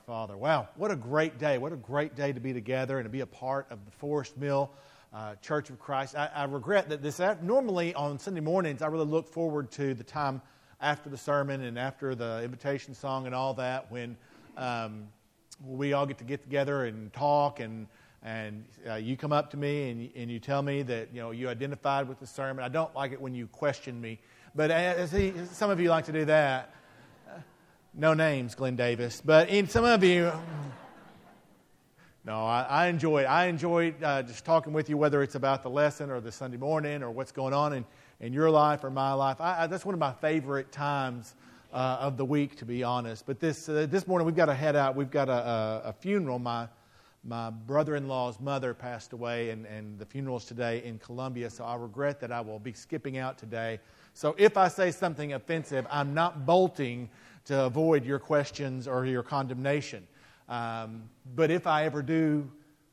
Father. Wow, what a great day. What a great day to be together and to be a part of the Forest Mill Church of Christ. I regret that normally on Sunday mornings, I really look forward to the time after the sermon and after the invitation song and all that when we all get together and talk and you come up to me and you tell me that you identified with the sermon. I don't like it when you question me, but some of you like to do that. No names, Glenn Davis, but in some of you, no, I enjoy it. I enjoy just talking with you, whether it's about the lesson or the Sunday morning or what's going on in your life or my life. That's one of my favorite times of the week, to be honest. But this morning we've got to head out. We've got a funeral. My brother-in-law's mother passed away, and the funeral's today in Columbia, so I regret that I will be skipping out today. So if I say something offensive, I'm not bolting to avoid your questions or your condemnation. But if I ever do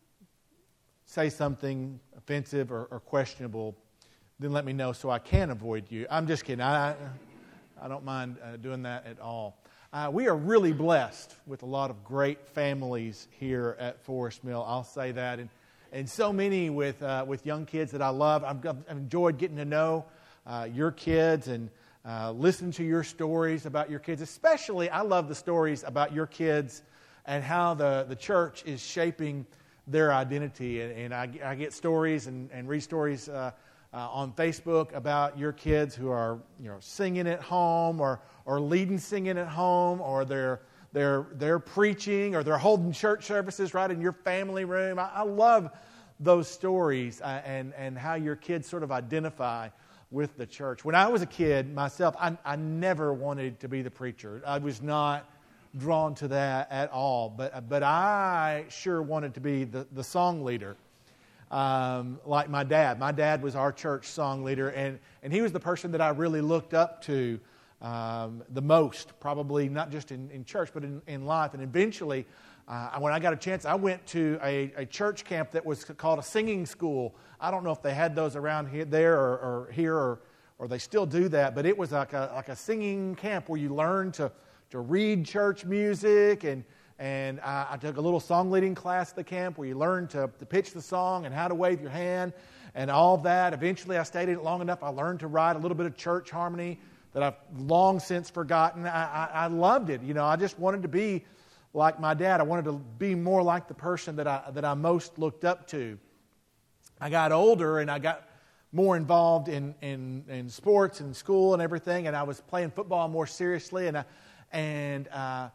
say something offensive or questionable, then let me know so I can avoid you. I'm just kidding. I don't mind doing that at all. We are really blessed with a lot of great families here at Forest Mill. I'll say that. And so many with young kids that I love. I've enjoyed getting to know your kids and listen to your stories about your kids. Especially, I love the stories about your kids and how the church is shaping their identity. And I get stories and read stories on Facebook about your kids who are singing at home or leading singing at home, or they're preaching, or they're holding church services right in your family room. I love those stories and how your kids sort of identify with the church. When I was a kid myself, I never wanted to be the preacher. I was not drawn to that at all. But I sure wanted to be the song leader, like my dad. My dad was our church song leader, and he was the person that I really looked up to the most, probably not just in church, but in life. And eventually, when I got a chance, I went to a church camp that was called a singing school. I don't know if they had those around here or they still do that, but it was like a singing camp where you learn to read church music, and I took a little song leading class at the camp where you learn to pitch the song and how to wave your hand and all that. Eventually, I stayed in it long enough. I learned to write a little bit of church harmony that I've long since forgotten. I loved it. I just wanted to be like my dad. I wanted to be more like the person that I most looked up to. I got older and I got more involved in sports and school and everything, and I was playing football more seriously, and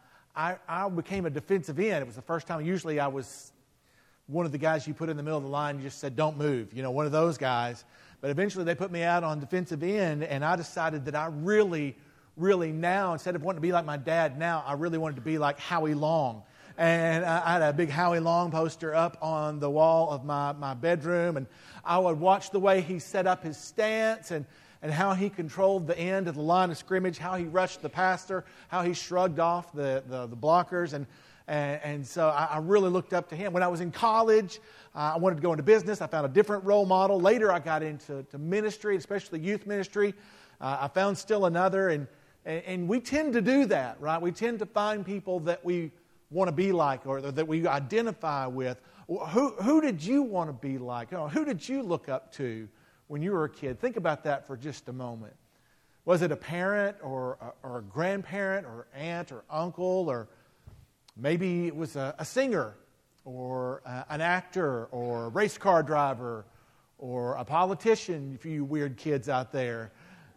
I became a defensive end. It was the first time. Usually I was one of the guys you put in the middle of the line and just said, don't move, one of those guys. But eventually they put me out on defensive end, and I decided that I really now, instead of wanting to be like my dad now, I really wanted to be like Howie Long. And I had a big Howie Long poster up on the wall of my bedroom, and I would watch the way he set up his stance and how he controlled the end of the line of scrimmage, how he rushed the passer, how he shrugged off the blockers, and so I really looked up to him. When I was in college, I wanted to go into business. I found a different role model. Later, I got into ministry, especially youth ministry. I found still another, and we tend to do that, right? We tend to find people that we want to be like or that we identify with. Who did you want to be like? Who did you look up to when you were a kid? Think about that for just a moment. Was it a parent or a grandparent or aunt or uncle, or maybe it was a singer or an actor or a race car driver or a politician, for you weird kids out there?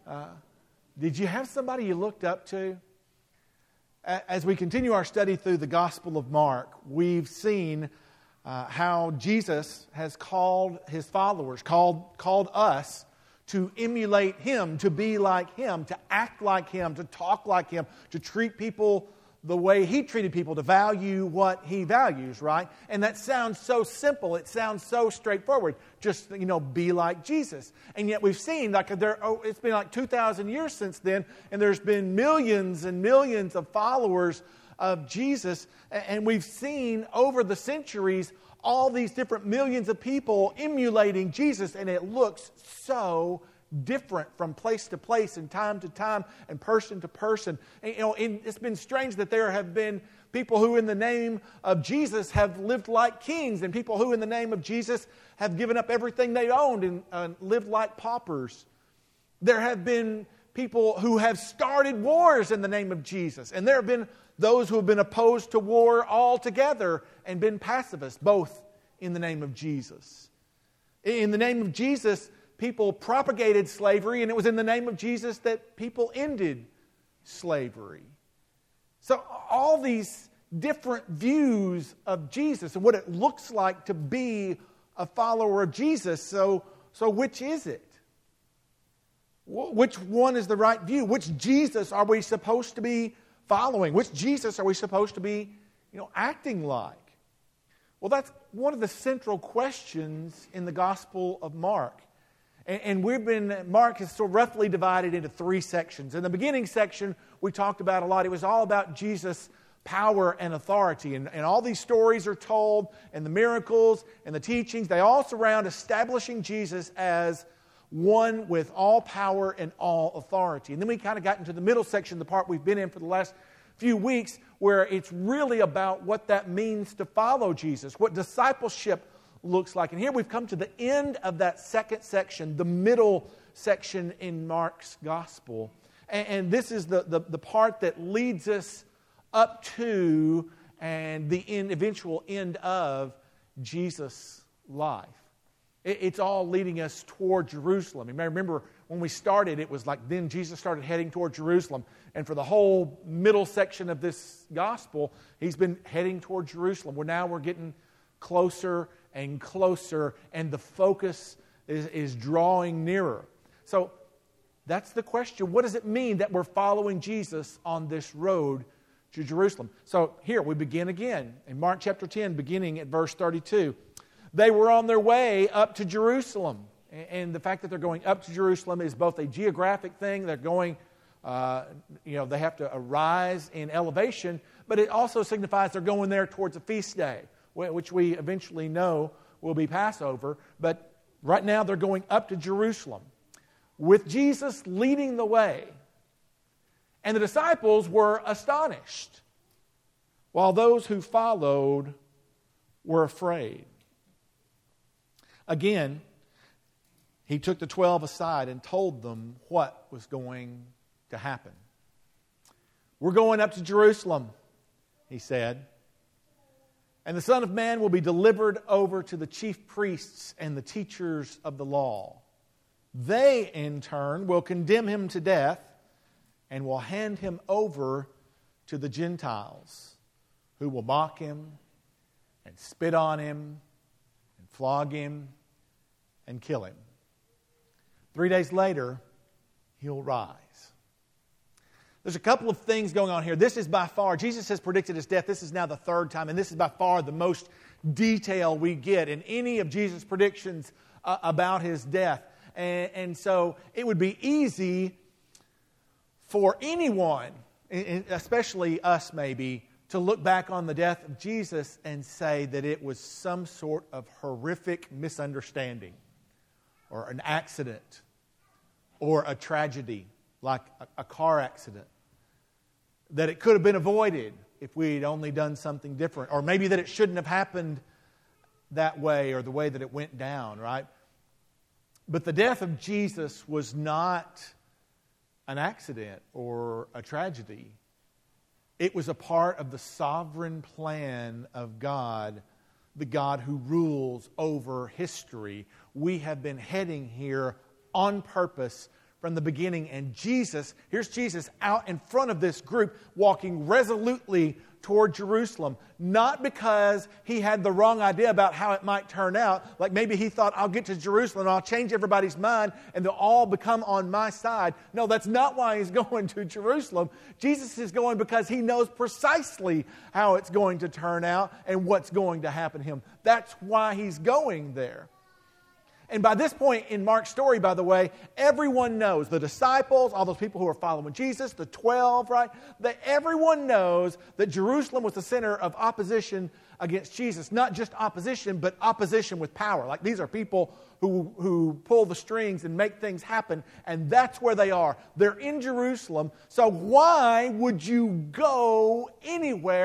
Did you have somebody you looked up to? As we continue our study through the Gospel of Mark, we've seen how Jesus has called his followers, called us to emulate him, to be like him, to act like him, to talk like him, to treat people the way he treated people, to value what he values, right? And that sounds so simple. It sounds so straightforward. Just, be like Jesus. And yet we've seen, it's been like 2,000 years since then, and there's been millions and millions of followers of Jesus. And we've seen over the centuries all these different millions of people emulating Jesus, and it looks so different from place to place and time to time and person to person. And, it's been strange that there have been people who in the name of Jesus have lived like kings, and people who in the name of Jesus have given up everything they owned and lived like paupers. There have been people who have started wars in the name of Jesus, and there have been those who have been opposed to war altogether and been pacifists, both in the name of Jesus. In the name of Jesus, people propagated slavery, and it was in the name of Jesus that people ended slavery. So all these different views of Jesus and what it looks like to be a follower of Jesus. So which is it? Which one is the right view? Which Jesus are we supposed to be following? Which Jesus are we supposed to be, acting like? Well, that's one of the central questions in the Gospel of Mark. And Mark is so roughly divided into 3 sections. In the beginning section, we talked about a lot. It was all about Jesus' power and authority. And all these stories are told, and the miracles and the teachings, they all surround establishing Jesus as one with all power and all authority. And then we kind of got into the middle section, the part we've been in for the last few weeks, where it's really about what that means to follow Jesus, what discipleship looks like. And here we've come to the end of that second section, the middle section in Mark's gospel. And this is the part that leads us up to and the eventual end of Jesus' life. It's all leading us toward Jerusalem. You may remember when we started, it was like then Jesus started heading toward Jerusalem. And for the whole middle section of this gospel, he's been heading toward Jerusalem. Now we're getting closer and closer, and the focus is drawing nearer. So that's the question. What does it mean that we're following Jesus on this road to Jerusalem? So here we begin again in Mark chapter 10, beginning at verse 32. They were on their way up to Jerusalem. And the fact that they're going up to Jerusalem is both a geographic thing. They're going, they have to rise in elevation, but it also signifies they're going there towards a feast day, which we eventually know will be Passover. But right now they're going up to Jerusalem with Jesus leading the way. And the disciples were astonished, while those who followed were afraid. Again, he took the 12 aside and told them what was going to happen. We're going up to Jerusalem, he said, and the Son of Man will be delivered over to the chief priests and the teachers of the law. They, in turn, will condemn him to death and will hand him over to the Gentiles, who will mock him and spit on him and flog him and kill him. 3 days later, he'll rise. There's a couple of things going on here. This is by far, Jesus has predicted his death. This is now the 3rd time, and this is by far the most detail we get in any of Jesus' predictions about his death. And so it would be easy for anyone, especially us maybe, to look back on the death of Jesus and say that it was some sort of horrific misunderstanding or an accident or a tragedy like a car accident, that it could have been avoided if we'd only done something different, or maybe that it shouldn't have happened that way or the way that it went down, right? But the death of Jesus was not an accident or a tragedy. It was a part of the sovereign plan of God, the God who rules over history. We have been heading here on purpose from the beginning. And here's Jesus out in front of this group, walking resolutely toward Jerusalem. Not because he had the wrong idea about how it might turn out. Like maybe he thought, I'll get to Jerusalem and I'll change everybody's mind and they'll all become on my side. No, that's not why he's going to Jerusalem. Jesus is going because he knows precisely how it's going to turn out and what's going to happen to him. That's why he's going there. And by this point in Mark's story, by the way, everyone knows, the disciples, all those people who are following Jesus, the 12, right? That everyone knows that Jerusalem was the center of opposition against Jesus. Not just opposition, but opposition with power. Like these are people who pull the strings and make things happen, and that's where they are. They're in Jerusalem, so why would you go anywhere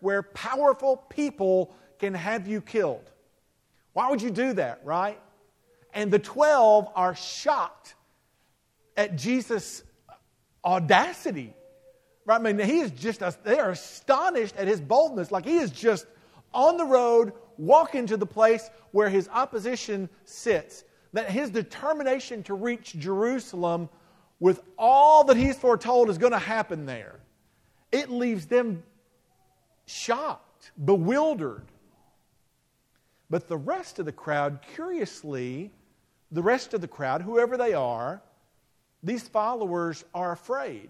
where powerful people can have you killed. Why would you do that, right? And the 12 are shocked at Jesus' audacity. Right? I mean, they are astonished at his boldness. Like he is just on the road, walking to the place where his opposition sits. That his determination to reach Jerusalem with all that he's foretold is going to happen there. It leaves them shocked, bewildered. But the rest of the crowd, curiously, whoever they are, these followers are afraid.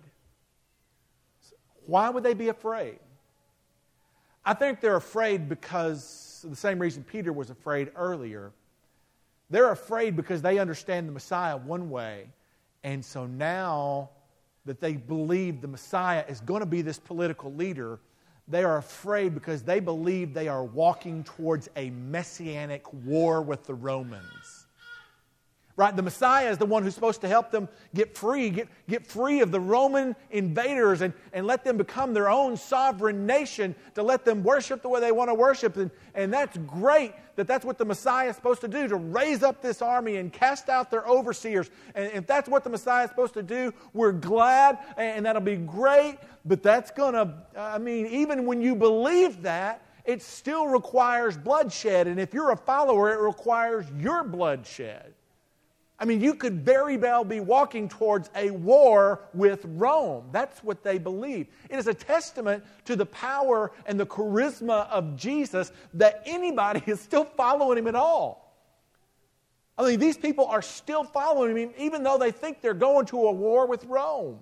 Why would they be afraid? I think they're afraid because of the same reason Peter was afraid earlier. They're afraid because they understand the Messiah one way. And so now that they believe the Messiah is going to be this political leader, they are afraid because they believe they are walking towards a messianic war with the Romans. Right? The Messiah is the one who's supposed to help them get free of the Roman invaders and let them become their own sovereign nation, to let them worship the way they want to worship. And that's great that that's what the Messiah is supposed to do, to raise up this army and cast out their overseers. And if that's what the Messiah is supposed to do, we're glad and that'll be great. But that's going to, even when you believe that, it still requires bloodshed. And if you're a follower, it requires your bloodshed. You could very well be walking towards a war with Rome. That's what they believe. It is a testament to the power and the charisma of Jesus that anybody is still following him at all. These people are still following him even though they think they're going to a war with Rome.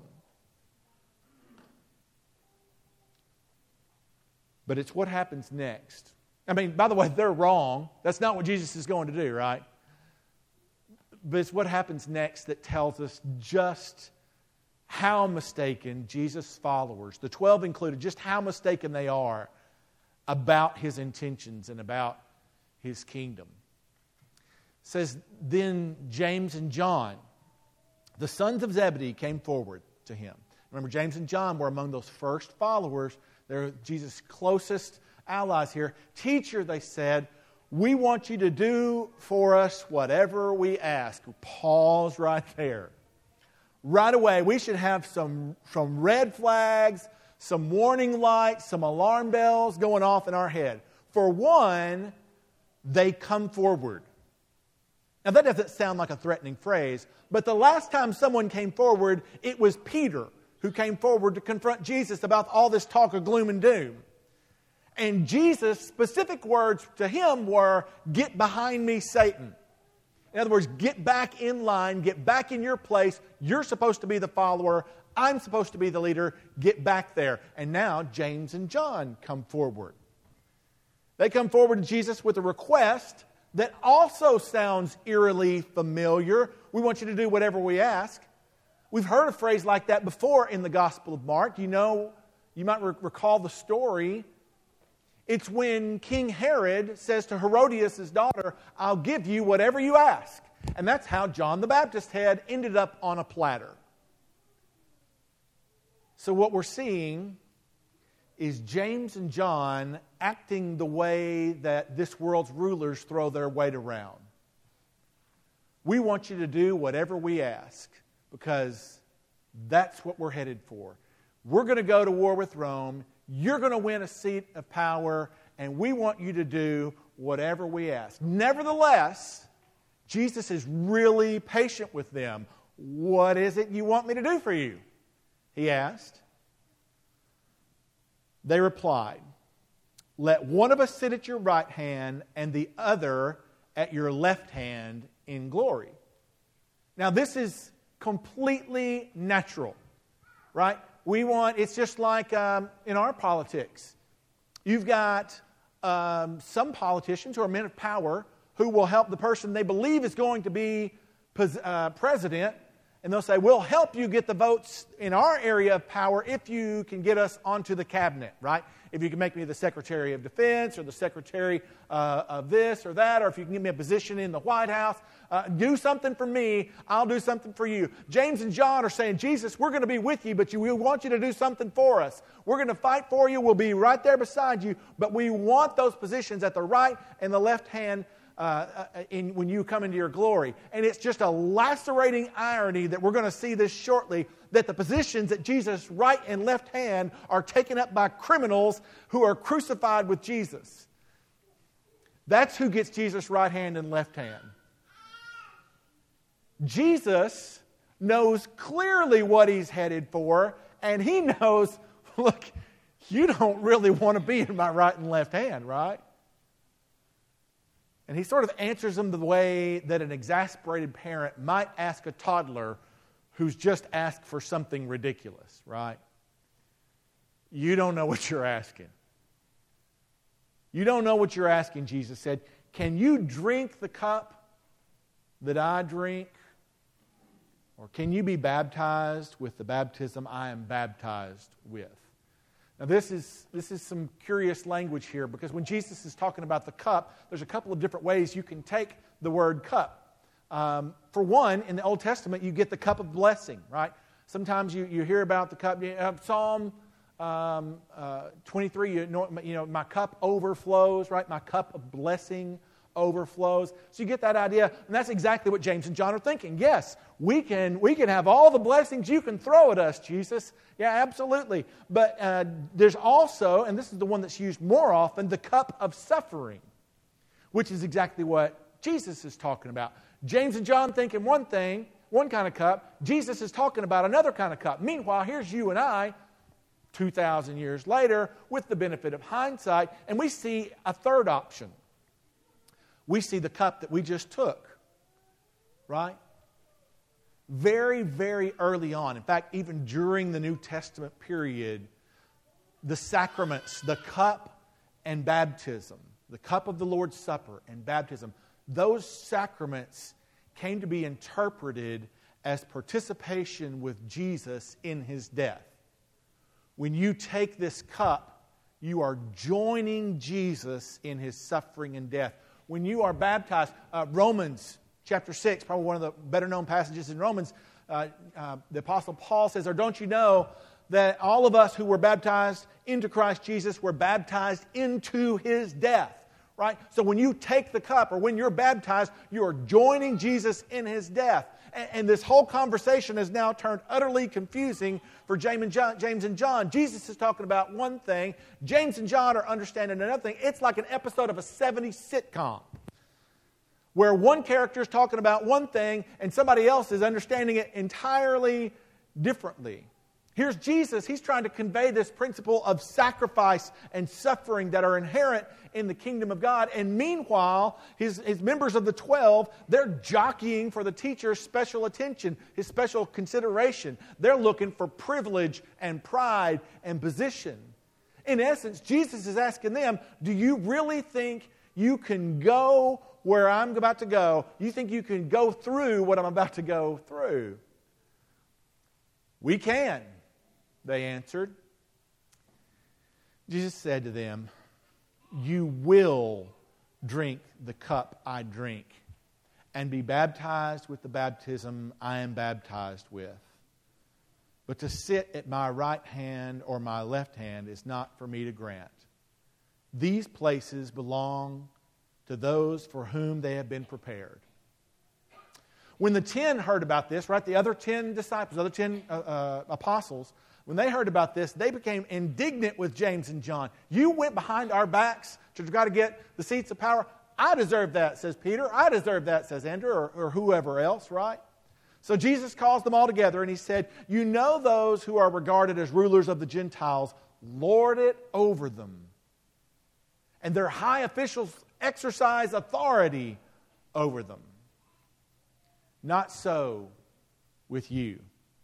But it's what happens next. By the way, they're wrong. That's not what Jesus is going to do, right? But it's what happens next that tells us just how mistaken Jesus' followers, the 12 included, just how mistaken they are about his intentions and about his kingdom. It says, then James and John, the sons of Zebedee, came forward to him. Remember, James and John were among those first followers. They're Jesus' closest allies here. Teacher, they said, we want you to do for us whatever we ask. Pause right there. Right away, we should have some red flags, some warning lights, some alarm bells going off in our head. For one, they come forward. Now, that doesn't sound like a threatening phrase, but the last time someone came forward, it was Peter who came forward to confront Jesus about all this talk of gloom and doom. And Jesus' specific words to him were, get behind me, Satan. In other words, get back in line, get back in your place. You're supposed to be the follower. I'm supposed to be the leader. Get back there. And now James and John come forward. They come forward to Jesus with a request that also sounds eerily familiar. We want you to do whatever we ask. We've heard a phrase like that before in the Gospel of Mark. You might recall the story. It's when King Herod says to Herodias' daughter, I'll give you whatever you ask. And that's how John the Baptist's head ended up on a platter. So what we're seeing is James and John acting the way that this world's rulers throw their weight around. We want you to do whatever we ask because that's what we're headed for. We're going to go to war with Rome. You're going to win a seat of power, and we want you to do whatever we ask. Nevertheless, Jesus is really patient with them. What is it you want me to do for you? He asked. They replied, let one of us sit at your right hand and the other at your left hand in glory. Now, this is completely natural, right? It's just like in our politics. You've got some politicians who are men of power who will help the person they believe is going to be president, and they'll say, we'll help you get the votes in our area of power if you can get us onto the cabinet, right? if you can make me the Secretary of Defense or the Secretary of this or that, or if you can give me a position in the White House, do something for me, I'll do something for you. James and John are saying, Jesus, we're going to be with you, but we want you to do something for us. We're going to fight for you. We'll be right there beside you, but we want those positions at the right and the left hand when you come into your glory. And it's just a lacerating irony that we're going to see this shortly, that the positions at Jesus' right and left hand are taken up by criminals who are crucified with Jesus. That's who gets Jesus' right hand and left hand. Jesus knows clearly what he's headed for, and he knows, look, you don't really want to be in my right and left hand, right? And he sort of answers them the way that an exasperated parent might ask a toddler who's just asked for something ridiculous, right? You don't know what you're asking. You don't know what you're asking, Jesus said. Can you drink the cup that I drink? Or can you be baptized with the baptism I am baptized with? Now this is some curious language here, because when Jesus is talking about the cup, there's a couple of different ways you can take the word cup. For one, in the Old Testament, you get the cup of blessing, right? Sometimes you hear about the cup. Psalm 23, my cup overflows, right? My cup of blessing overflows. So you get that idea, and that's exactly what James and John are thinking. Yes, we can have all the blessings you can throw at us, Jesus. Yeah, absolutely. But there's also, and this is the one that's used more often, the cup of suffering, which is exactly what Jesus is talking about. James and John thinking one thing, one kind of cup. Jesus is talking about another kind of cup. Meanwhile, here's you and I, 2,000 years later, with the benefit of hindsight, and we see a third option. We see the cup that we just took, right? Very, very early on. In fact, even during the New Testament period, the sacraments, the cup and baptism, the cup of the Lord's Supper and baptism, those sacraments came to be interpreted as participation with Jesus in His death. When you take this cup, you are joining Jesus in His suffering and death. When you are baptized, Romans chapter 6, probably one of the better known passages in Romans, the Apostle Paul says, or don't you know that all of us who were baptized into Christ Jesus were baptized into His death, right? So when you take the cup, or when you're baptized, you are joining Jesus in His death. And this whole conversation has now turned utterly confusing for James and John. Jesus is talking about one thing. James and John are understanding another thing. It's like an episode of a 70s sitcom, where one character is talking about one thing and somebody else is understanding it entirely differently. Here's Jesus. He's trying to convey this principle of sacrifice and suffering that are inherent in the kingdom of God. And meanwhile, his members of the 12, they're jockeying for the teacher's special attention, his special consideration. They're looking for privilege and pride and position. In essence, Jesus is asking them, do you really think you can go where I'm about to go? You think you can go through what I'm about to go through? We can, they answered. Jesus said to them, you will drink the cup I drink and be baptized with the baptism I am baptized with. But to sit at my right hand or my left hand is not for me to grant. These places belong to those for whom they have been prepared. When the 10 heard about this, right, the other 10 disciples, the other 10 apostles, when they heard about this, they became indignant with James and John. You went behind our backs to try to get the seats of power. I deserve that, says Peter. I deserve that, says Andrew, or whoever else, right? So Jesus calls them all together and He said, you know those who are regarded as rulers of the Gentiles lord it over them, and their high officials exercise authority over them. Not so with you.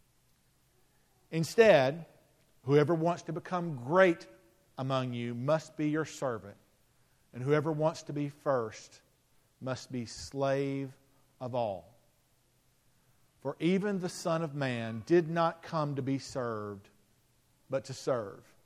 Instead, whoever wants to become great among you must be your servant, and whoever wants to be first must be slave of all. For even the Son of Man did not come to be served, but to serve,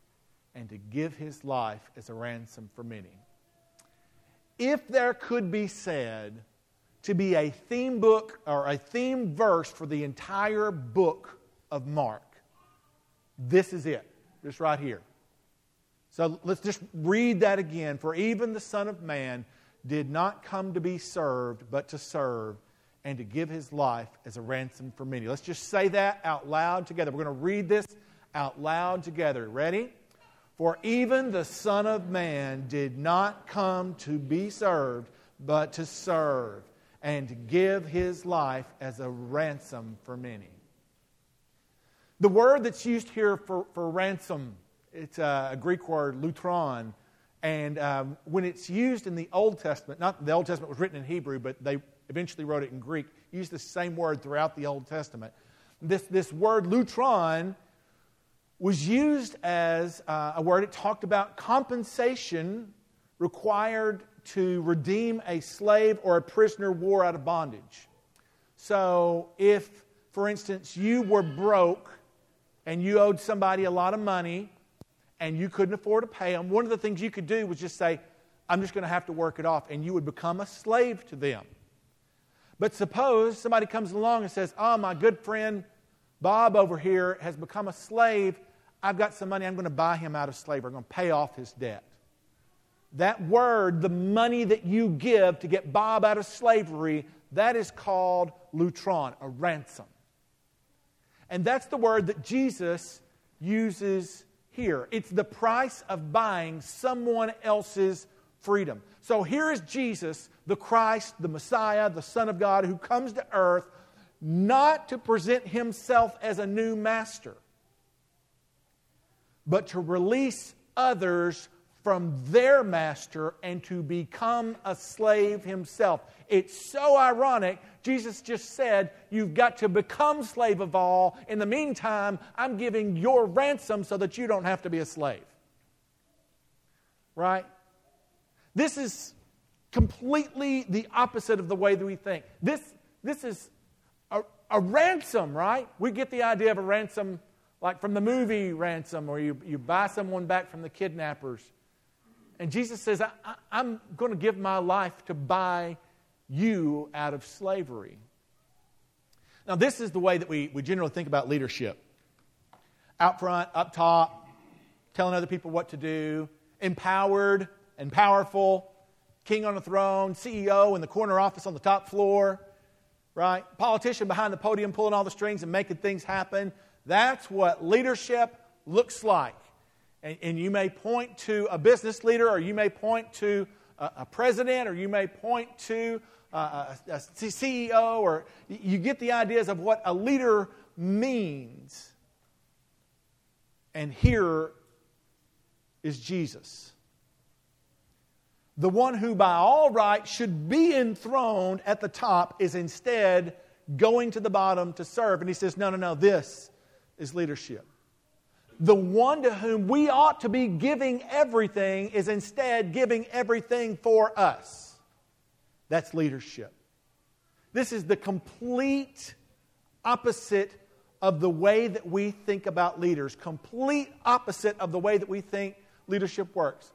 and to give his life as a ransom for many. If there could be said to be a theme book or a theme verse for the entire book of Mark, this is it, just right here. So let's just read that again. For even the Son of Man did not come to be served, but to serve, and to give his life as a ransom for many. Let's just say that out loud together. We're going to read this out loud together. Ready? For even the Son of Man did not come to be served, but to serve, and to give his life as a ransom for many. The word that's used here for ransom, it's a Greek word, lutron. And when it's used in the Old Testament, not the Old Testament was written in Hebrew, but they eventually wrote it in Greek, used the same word throughout the Old Testament. This word lutron was used as a word. It talked about compensation required to redeem a slave or a prisoner of war out of bondage. So if, for instance, you were broke and you owed somebody a lot of money and you couldn't afford to pay them, one of the things you could do was just say, I'm just going to have to work it off, and you would become a slave to them. But suppose somebody comes along and says, oh, my good friend Bob over here has become a slave. I've got some money. I'm going to buy him out of slavery. I'm going to pay off his debt. That word, the money that you give to get Bob out of slavery, that is called lutron, a ransom. And that's the word that Jesus uses here. It's the price of buying someone else's freedom. So here is Jesus, the Christ, the Messiah, the Son of God, who comes to earth not to present himself as a new master, but to release others from their master and to become a slave himself. It's so ironic. Jesus just said, you've got to become slave of all. In the meantime, I'm giving your ransom so that you don't have to be a slave. Right? This is completely the opposite of the way that we think. This is a ransom, right? We get the idea of a ransom like from the movie Ransom, where you buy someone back from the kidnappers. And Jesus says, I'm going to give my life to buy you out of slavery. Now, this is the way that we generally think about leadership. Out front, up top, telling other people what to do, empowered and powerful, king on the throne, CEO in the corner office on the top floor, right? Politician behind the podium pulling all the strings and making things happen. That's what leadership looks like. And you may point to a business leader, or you may point to a president, or you may point to a CEO, or you get the ideas of what a leader means. And here is Jesus. The one who by all right should be enthroned at the top is instead going to the bottom to serve. And he says, no, this is leadership. The one to whom we ought to be giving everything is instead giving everything for us. That's leadership. This is the complete opposite of the way that we think about leaders. Complete opposite of the way that we think leadership works.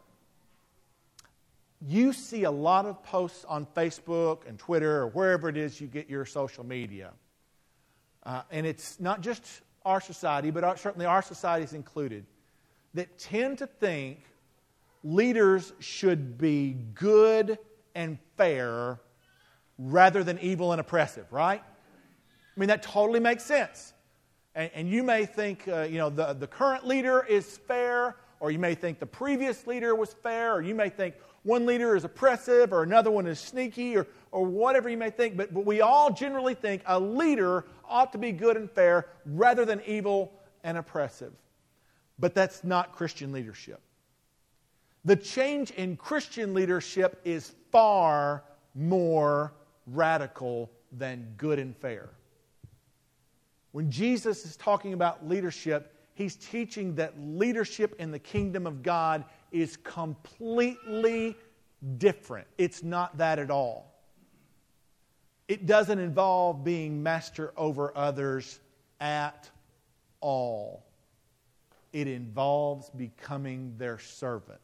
You see a lot of posts on Facebook and Twitter or wherever it is you get your social media. And it's not just our society, but certainly our society is included, that tend to think leaders should be good and fair rather than evil and oppressive, right? I mean, that totally makes sense. And you may think, the current leader is fair, or you may think the previous leader was fair, or you may think one leader is oppressive, or another one is sneaky, or whatever you may think. But we all generally think a leader ought to be good and fair rather than evil and oppressive. But that's not Christian leadership. The change in Christian leadership is far more radical than good and fair. When Jesus is talking about leadership, he's teaching that leadership in the kingdom of God is completely different. It's not that at all. It doesn't involve being master over others at all. It involves becoming their servant.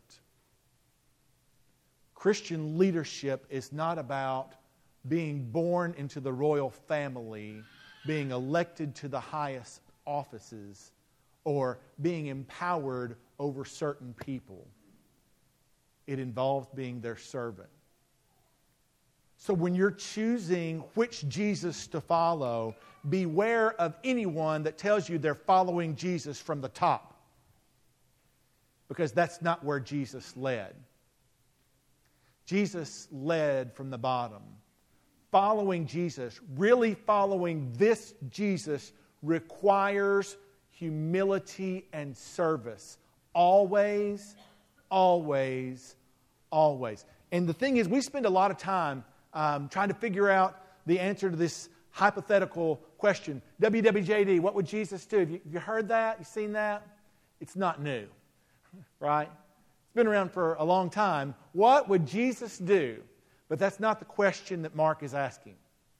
Christian leadership is not about being born into the royal family, being elected to the highest offices, or being empowered over certain people. It involves being their servant. So when you're choosing which Jesus to follow, beware of anyone that tells you they're following Jesus from the top. Because that's not where Jesus led. Jesus led from the bottom. Following Jesus, really following this Jesus, requires humility and service. Always, always, always. And the thing is, we spend a lot of time trying to figure out the answer to this hypothetical question. WWJD, what would Jesus do? Have you heard that? You seen that? It's not new, right? It's been around for a long time. What would Jesus do? But that's not the question that Mark is asking.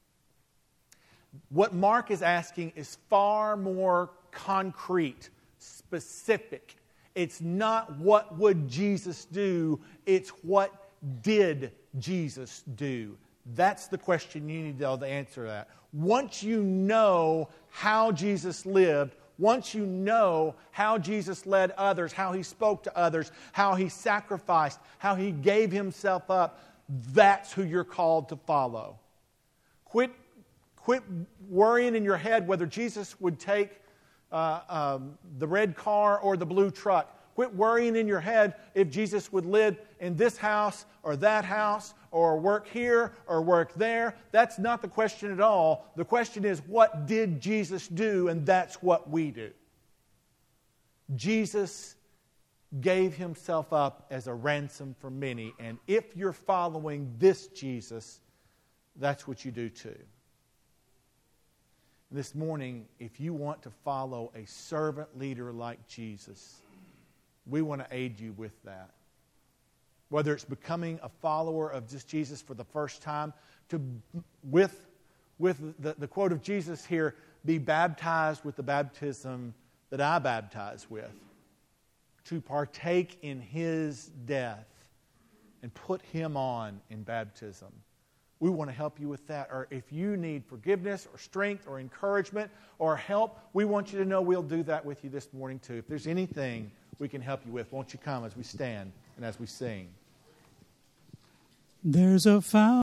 What Mark is asking is far more concrete, specific. It's not what would Jesus do, it's what did Jesus do. That's the question you need to know the answer to that. Once you know how Jesus lived, once you know how Jesus led others, how He spoke to others, how He sacrificed, how He gave Himself up, that's who you're called to follow. Quit worrying in your head whether Jesus would take the red car or the blue truck. Quit worrying in your head if Jesus would live in this house or that house or work here or work there. That's not the question at all. The question is, what did Jesus do? And that's what we do. Jesus gave Himself up as a ransom for many. And if you're following this Jesus, that's what you do too. This morning, if you want to follow a servant leader like Jesus, we want to aid you with that. Whether it's becoming a follower of just Jesus for the first time, with the quote of Jesus here, be baptized with the baptism that I baptize with, to partake in His death and put Him on in baptism. We want to help you with that. Or if you need forgiveness or strength or encouragement or help, we want you to know we'll do that with you this morning too. If there's anything we can help you with, won't you come as we stand and as we sing? There's a fountain.